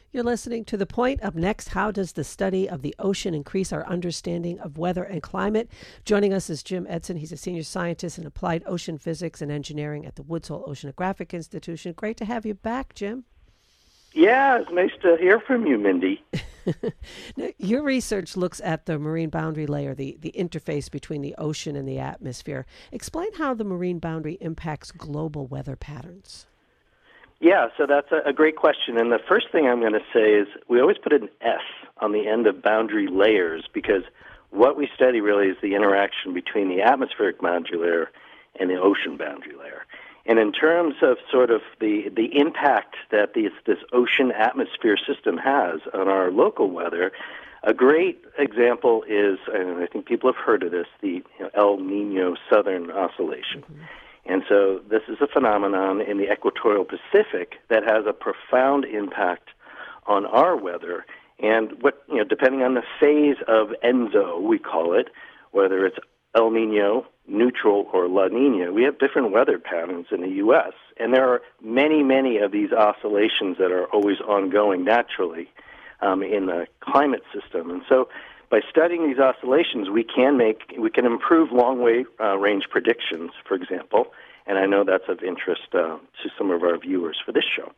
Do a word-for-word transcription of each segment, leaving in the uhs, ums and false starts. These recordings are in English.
You're listening to The Point. Up next, how does the study of the ocean increase our understanding of weather and climate? Joining us is Jim Edson. He's a senior scientist in applied ocean physics and engineering at the Woods Hole Oceanographic Institution. Great to have you back, Jim. Yeah, it's nice to hear from you, Mindy. Now, your research looks at the marine boundary layer, the, the interface between the ocean and the atmosphere. Explain how the marine boundary impacts global weather patterns. Yeah, so that's a, a great question. And the first thing I'm going to say is we always put an S on the end of boundary layers because what we study really is the interaction between the atmospheric boundary layer and the ocean boundary layer. And in terms of sort of the, the impact that these, this ocean atmosphere system has on our local weather, a great example is, and I think people have heard of this, the you know, El Nino Southern Oscillation. Mm-hmm. And so this is a phenomenon in the equatorial Pacific that has a profound impact on our weather. And what you know, depending on the phase of ENSO, we call it, whether it's El Nino, neutral, or La Nina, we have different weather patterns in the U S. And there are many, many of these oscillations that are always ongoing naturally um, in the climate system. And so by studying these oscillations, we can make we can improve long-way uh, range predictions, for example, and I know that's of interest uh, to some of our viewers for this show.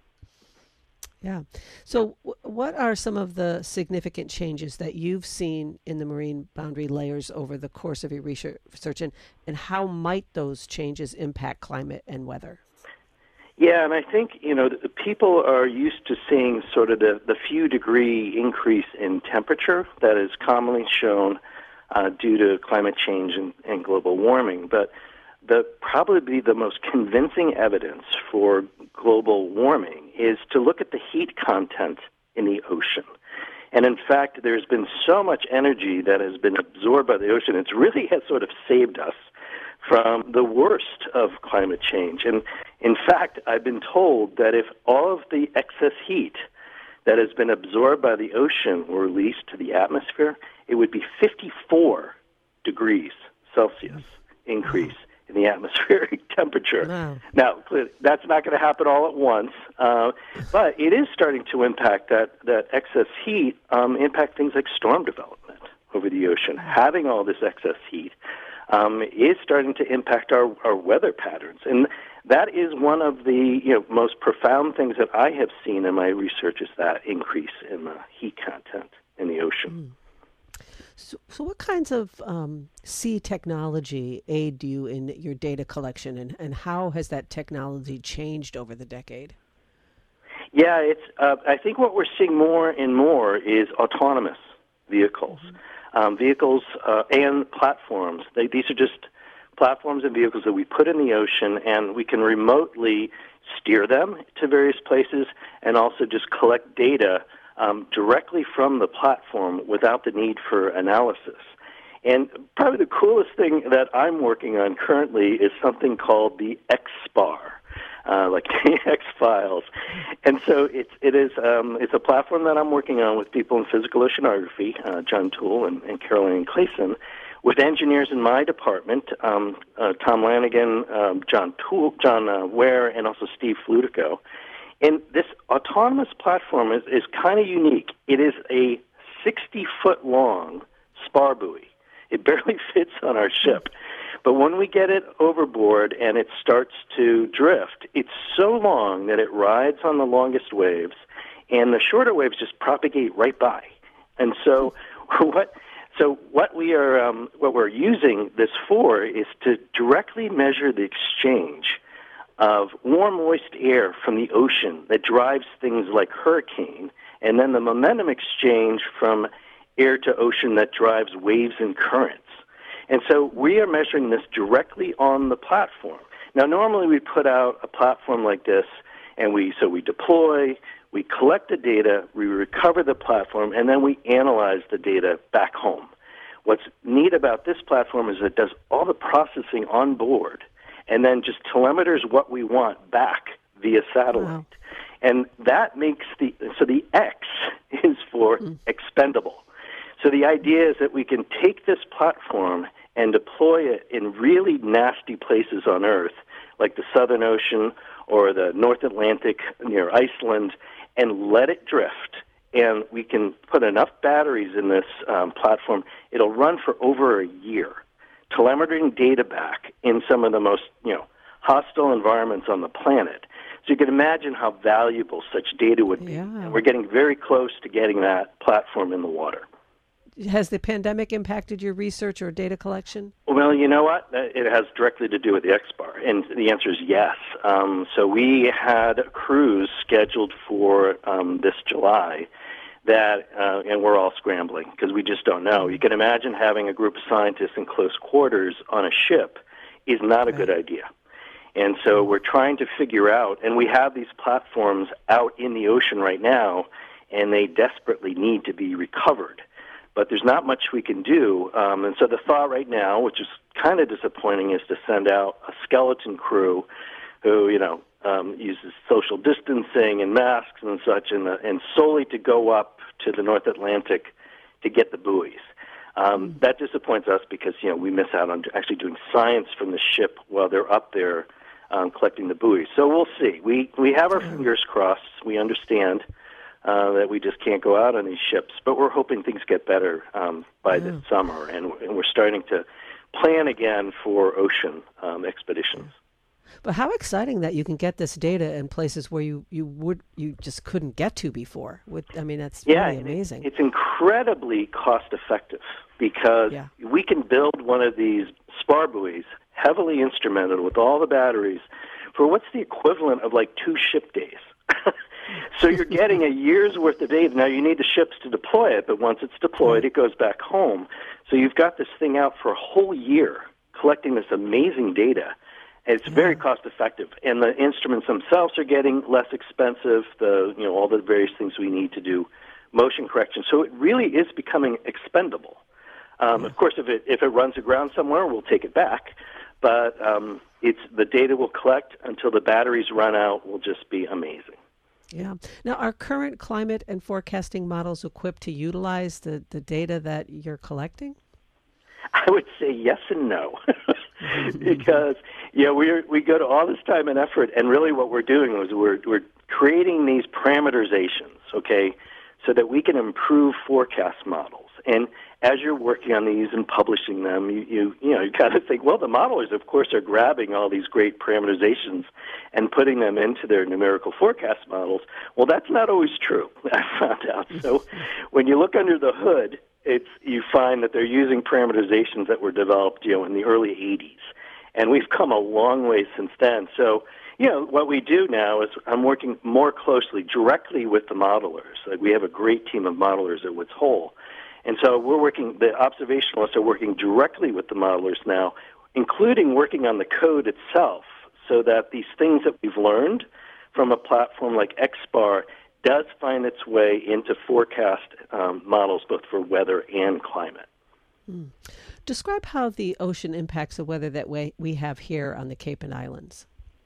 Yeah. So w- what are some of the significant changes that you've seen in the marine boundary layers over the course of your research, and, and how might those changes impact climate and weather? Yeah, and I think, you know, the people are used to seeing sort of the, the few degree increase in temperature that is commonly shown uh, due to climate change and, and global warming. But the probably the most convincing evidence for global warming is to look at the heat content in the ocean. And in fact, there's been so much energy that has been absorbed by the ocean, it really has sort of saved us from the worst of climate change. And in fact, I've been told that if all of the excess heat that has been absorbed by the ocean were released to the atmosphere, it would be fifty-four degrees Celsius increase in the atmospheric temperature. Wow. Now, that's not going to happen all at once, uh, but it is starting to impact that, that excess heat, um, impact things like storm development over the ocean. Having all this excess heat Um, is starting to impact our, our weather patterns. And that is one of the you know most profound things that I have seen in my research is that increase in the heat content in the ocean. Mm. So, so what kinds of um, sea technology aid you in your data collection, and, and how has that technology changed over the decade? Yeah, it's. Uh, I think what we're seeing more and more is autonomous vehicles. Mm-hmm. Um, vehicles uh, and platforms. They, these are just platforms and vehicles that we put in the ocean, and we can remotely steer them to various places and also just collect data um, directly from the platform without the need for analysis. And probably the coolest thing that I'm working on currently is something called the X S P A R. Uh, like the X-Files. And so it's, it is, um, it's a platform that I'm working on with people in physical oceanography, uh, John Toole and, and Caroline Clayson, with engineers in my department, um, uh, Tom Lanigan, um, John Toole, John uh, Ware, and also Steve Flutico. And this autonomous platform is, is kind of unique. It is a sixty-foot-long spar buoy. It barely fits on our ship. But when we get it overboard and it starts to drift, it's so long that it rides on the longest waves, and the shorter waves just propagate right by. And so, what? So what we are, um, what we're using this for is to directly measure the exchange of warm, moist air from the ocean that drives things like hurricane, and then the momentum exchange from air to ocean that drives waves and currents. And so we are measuring this directly on the platform. Now, normally we put out a platform like this, and we so we deploy, we collect the data, we recover the platform, and then we analyze the data back home. What's neat about this platform is it does all the processing on board, and then just telemeters what we want back via satellite. Wow. And that makes the so the X is for mm. expendable. So the idea is that we can take this platform and deploy it in really nasty places on Earth, like the Southern Ocean or the North Atlantic near Iceland, and let it drift. And we can put enough batteries in this um, platform, it'll run for over a year, telemetering data back in some of the most, you know, hostile environments on the planet. So you can imagine how valuable such data would be. Yeah. And we're getting very close to getting that platform in the water. Has the pandemic impacted your research or data collection? Well, you know what? It has directly to do with the X B A R, and the answer is yes. Um, so we had a cruise scheduled for um, this July, that, uh, and we're all scrambling because we just don't know. You can imagine having a group of scientists in close quarters on a ship is not a Right. good idea. And so we're trying to figure out, and we have these platforms out in the ocean right now, and they desperately need to be recovered. But there's not much we can do. Um, and so the thought right now, which is kind of disappointing, is to send out a skeleton crew who, you know, um, uses social distancing and masks and such, and, uh, and solely to go up to the North Atlantic to get the buoys. Um, that disappoints us because, you know, we miss out on actually doing science from the ship while they're up there um, collecting the buoys. So we'll see. We, we have our fingers crossed. We understand Uh, that we just can't go out on these ships. But we're hoping things get better um, by Yeah. this summer, and, and we're starting to plan again for ocean um, expeditions. But how exciting that you can get this data in places where you, you would you just couldn't get to before. With I mean, that's Yeah, really and amazing. it- it's incredibly cost-effective because Yeah. we can build one of these spar buoys, heavily instrumented with all the batteries, for what's the equivalent of like two ship days. So you're getting a year's worth of data. Now, you need the ships to deploy it, but once it's deployed, it goes back home. So you've got this thing out for a whole year, collecting this amazing data. And it's very cost-effective. And the instruments themselves are getting less expensive, the you know all the various things we need to do motion correction. So it really is becoming expendable. Um, Of course, if it if it runs aground somewhere, we'll take it back. But um, it's the data we'll collect until the batteries run out will just be amazing. Yeah. Now, are current climate and forecasting models equipped to utilize the, the data that you're collecting? I would say yes and no, because yeah, we we go to all this time and effort, and really what we're doing is we're we're creating these parameterizations, okay, so that we can improve forecast models. And as you're working on these and publishing them, you you, you know you kind of think, well, the modelers, of course, are grabbing all these great parameterizations and putting them into their numerical forecast models. Well, that's not always true, I found out. So when you look under the hood, it's you find that they're using parameterizations that were developed, you know, in the early eighties. And we've come a long way since then. So, you know, what we do now is I'm working more closely directly with the modelers. Like we have a great team of modelers at Woods Hole. And so we're working, the observationalists are working directly with the modelers now, including working on the code itself, so that these things that we've learned from a platform like X B A R does find its way into forecast um, models, both for weather and climate. Hmm. Describe how the ocean impacts the weather that we, we have here on the Cape and Islands.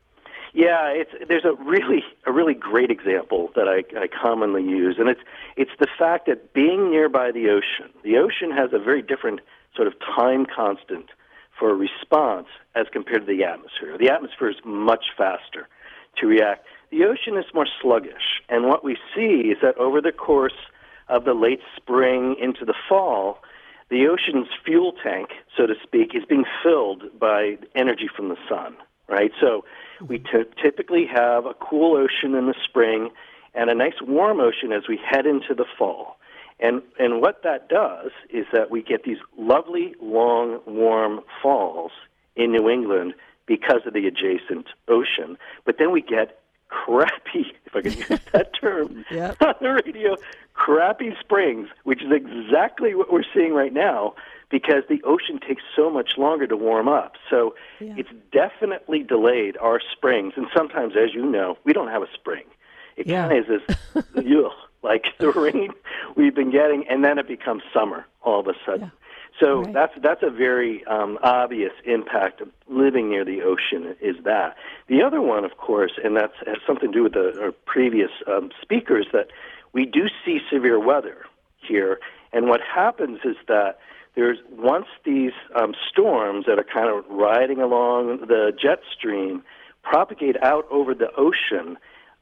Yeah, it's there's a really a really great example that I, I commonly use, and it's it's the fact that being nearby the ocean, the ocean has a very different sort of time constant for a response as compared to the atmosphere. The atmosphere is much faster to react. The ocean is more sluggish, and what we see is that over the course of the late spring into the fall, the ocean's fuel tank, so to speak, is being filled by energy from the sun, right? So we t- typically have a cool ocean in the spring and a nice warm ocean as we head into the fall. And and what that does is that we get these lovely, long, warm falls in New England because of the adjacent ocean. But then we get crappy, if I can use that term, Yep. on the radio, crappy springs, which is exactly what we're seeing right now because the ocean takes so much longer to warm up. So Yeah. it's definitely delayed our springs. And sometimes, as you know, we don't have a spring. It Yeah. kind of is this, ugh, like the rain we've been getting, and then it becomes summer all of a sudden. Yeah. So Right. that's that's a very um, obvious impact of living near the ocean is that. The other one, of course, and that has something to do with the our previous um, speakers, that we do see severe weather here. And what happens is that there's once these um, storms that are kind of riding along the jet stream propagate out over the ocean,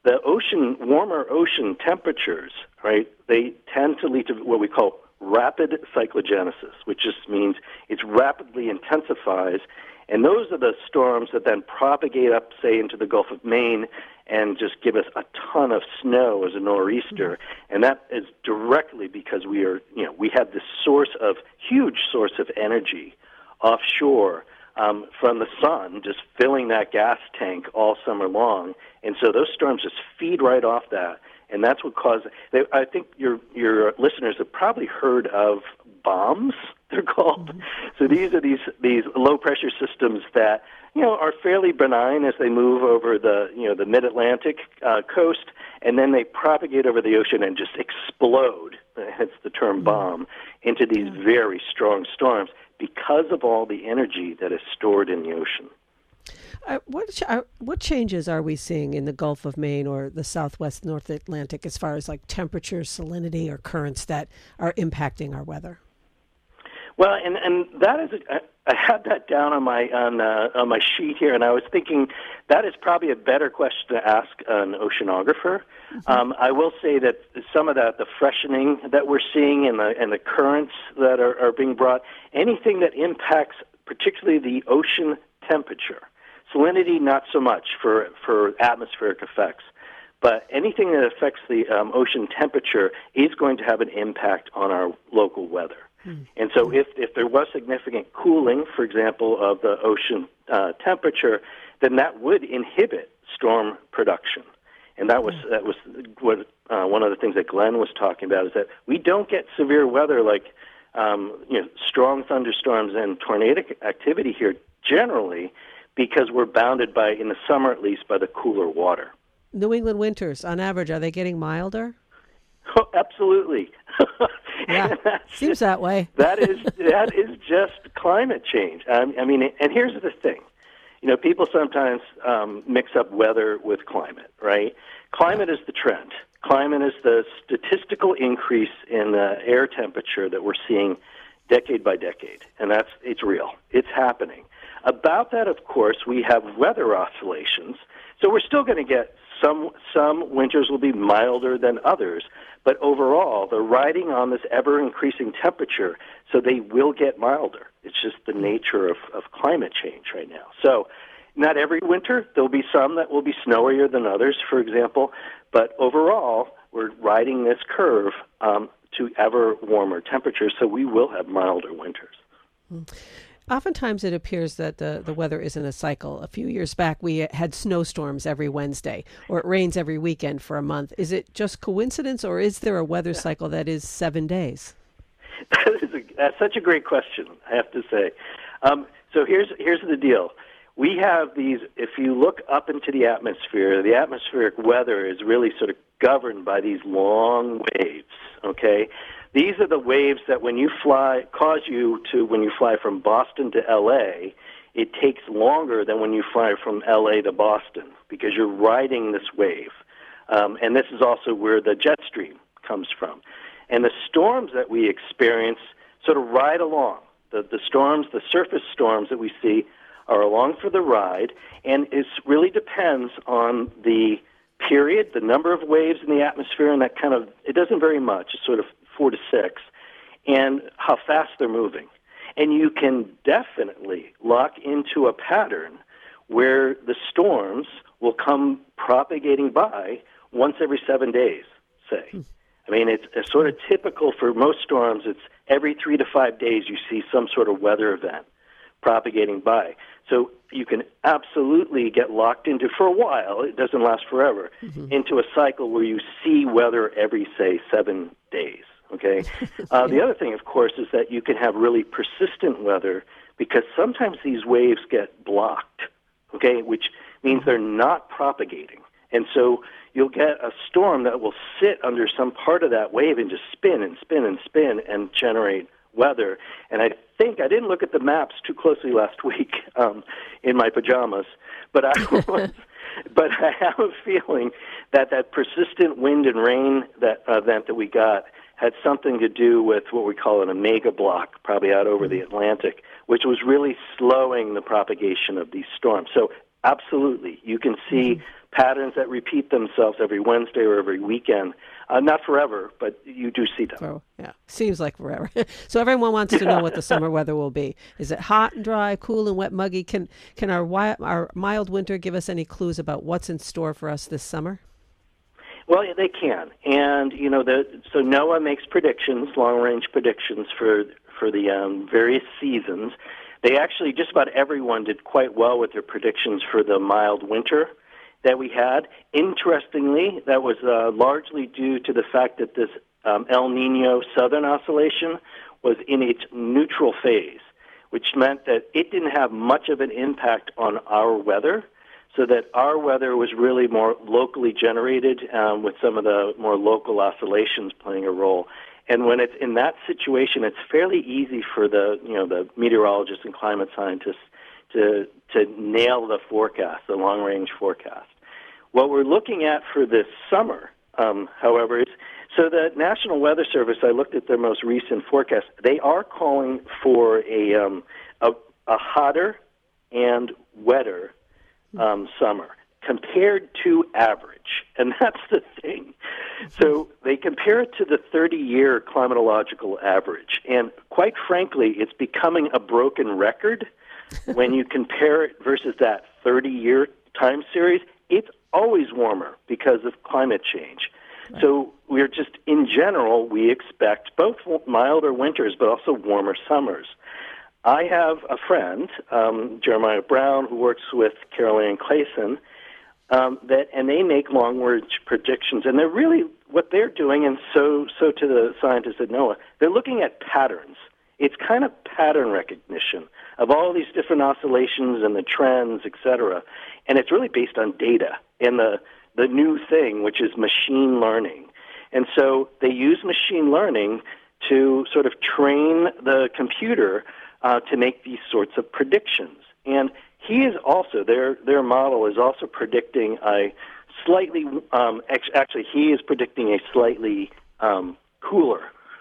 the ocean, warmer ocean temperatures, right, they tend to lead to what we call rapid cyclogenesis, which just means it rapidly intensifies. And those are the storms that then propagate up, say, into the Gulf of Maine and just give us a ton of snow as a nor'easter. Mm-hmm. And that is directly because we are, you know, we have this source of, huge source of energy offshore um, from the sun, just filling that gas tank all summer long. And so those storms just feed right off that. And that's what causes, I think your your listeners have probably heard of bombs, they're called. Mm-hmm. So these are these these low-pressure systems that, you know, are fairly benign as they move over the, you know, the mid-Atlantic uh, coast, and then they propagate over the ocean and just explode, hence the term mm-hmm. bomb, into these yeah. very strong storms because of all the energy that is stored in the ocean. Uh, what ch- uh, what changes are we seeing in the Gulf of Maine or the Southwest North Atlantic as far as like temperature, salinity, or currents that are impacting our weather? Well, and and that is, I, I had that down on my on uh, on my sheet here, and I was thinking that is probably a better question to ask an oceanographer. Mm-hmm. Um, I will say that some of that, the freshening that we're seeing and the and the currents that are, are being brought, anything that impacts particularly the ocean temperature. Salinity, not so much for, for atmospheric effects, but anything that affects the um, ocean temperature is going to have an impact on our local weather. Mm. And so if, if there was significant cooling, for example, of the ocean uh, temperature, then that would inhibit storm production. And that was mm. that was what uh, one of the things that Glenn was talking about, is that we don't get severe weather like um, you know strong thunderstorms and tornadic activity here generally, because we're bounded by, in the summer at least, by the cooler water. New England winters, on average, are they getting milder? Oh, absolutely. Yeah, seems that way. that is that is just climate change. I, I mean, and here's the thing. You know, people sometimes um, mix up weather with climate, right? Climate is the trend. Climate is the statistical increase in the air temperature that we're seeing decade by decade, and that's it's real. It's happening. About that, of course, we have weather oscillations. So we're still going to get some some winters will be milder than others, but overall, they're riding on this ever-increasing temperature, so they will get milder. It's just the nature of, of climate change right now. So not every winter. There'll be some that will be snowier than others, for example, but overall, we're riding this curve um, to ever warmer temperatures, so we will have milder winters. Mm. Oftentimes it appears that the, the weather isn't a cycle. A few years back, we had snowstorms every Wednesday, or it rains every weekend for a month. Is it just coincidence, or is there a weather cycle that is seven days? That is a, that's such a great question, I have to say. Um, so here's here's the deal. We have these, if you look up into the atmosphere, the atmospheric weather is really sort of governed by these long waves, okay? These are the waves that when you fly, cause you to, when you fly from Boston to L A, it takes longer than when you fly from L A to Boston because you're riding this wave. Um, and this is also where the jet stream comes from. And the storms that we experience sort of ride along. The, the storms, the surface storms that we see are along for the ride, and it really depends on the period, the number of waves in the atmosphere, and that kind of, it doesn't vary much. It's sort of four to six, and how fast they're moving. And you can definitely lock into a pattern where the storms will come propagating by once every seven days, say. Hmm. I mean, it's, it's sort of typical for most storms. It's every three to five days you see some sort of weather event propagating by. So you can absolutely get locked into, for a while, it doesn't last forever, mm-hmm. into a cycle where you see weather every, say, seven days. Okay. Uh, the other thing, of course, is that you can have really persistent weather because sometimes these waves get blocked, okay, which means they're not propagating. And so you'll get a storm that will sit under some part of that wave and just spin and spin and spin and generate weather. And I think, I didn't look at the maps too closely last week um, in my pajamas, but I was... But I have a feeling that that persistent wind and rain that event that we got had something to do with what we call an omega block, probably out over the Atlantic, which was really slowing the propagation of these storms. So Absolutely. You can see mm-hmm. patterns that repeat themselves every Wednesday or every weekend. Uh, not forever, but you do see them. For, yeah, seems like forever. So everyone wants to know what the summer weather will be. Is it hot and dry, cool and wet, muggy? Can can our wi- our mild winter give us any clues about what's in store for us this summer? Well, yeah, they can, and you know, the so NOAA makes predictions, long-range predictions for for the um, various seasons. They actually, just about everyone did quite well with their predictions for the mild winter that we had. Interestingly, that was uh, largely due to the fact that this um, El Nino Southern Oscillation was in its neutral phase, which meant that it didn't have much of an impact on our weather, so that our weather was really more locally generated um, with some of the more local oscillations playing a role. And when it's in that situation, it's fairly easy for the, you know, the meteorologists and climate scientists to to nail the forecast, the long-range forecast. What we're looking at for this summer, um, however, is so the National Weather Service, I looked at their most recent forecast, they are calling for a um, a, a hotter and wetter um, summer compared to average. And that's the thing. So they compare it to the thirty-year climatological average. And quite frankly, it's becoming a broken record when you compare it versus that thirty-year time series. It's always warmer because of climate change. Right. So we're just, in general, we expect both milder winters but also warmer summers. I have a friend, um, Jeremiah Brown, who works with Carol Ann Clayson, um, that, and they make long-range predictions. And they're really, what they're doing, and so, so to the scientists at NOAA, they're looking at patterns. It's kind of pattern recognition of all these different oscillations and the trends, et cetera. And it's really based on data and the, the new thing, which is machine learning. And so they use machine learning to sort of train the computer uh, to make these sorts of predictions. And he is also, their their model is also predicting a slightly, um, actually he is predicting a slightly um, cooler,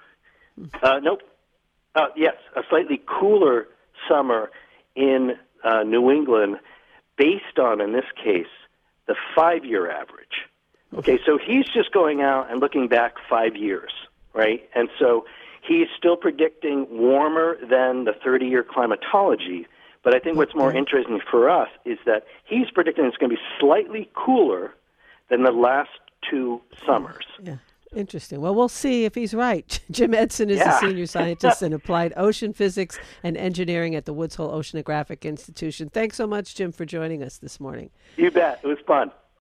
uh, nope, uh, yes, a slightly cooler summer in uh, New England based on, in this case, the five-year average. Okay, so he's just going out and looking back five years, right? And so he's still predicting warmer than the thirty-year climatology, but I think what's more interesting for us is that he's predicting it's going to be slightly cooler than the last two summers. Yeah. Interesting. Well, we'll see if he's right. Jim Edson is yeah. a senior scientist in applied ocean physics and engineering at the Woods Hole Oceanographic Institution. Thanks so much, Jim, for joining us this morning. You bet. It was fun.